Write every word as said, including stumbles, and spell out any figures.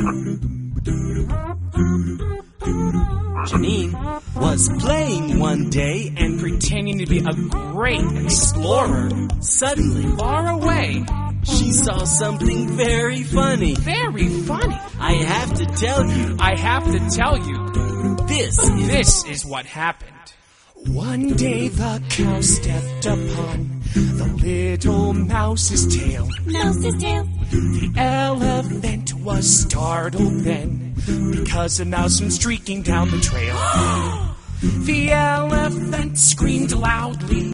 Janine was playing one day and pretending to be a great explorer. Suddenly, Far away. she saw something very funny. Very funny. I have to tell you, I have to tell you, this is... this is what happened. One day the cow stepped upon the little mouse's tail. Mouse's tail. The elephant was startled then, because a mouse went streaking down the trail. The elephant screamed loudly.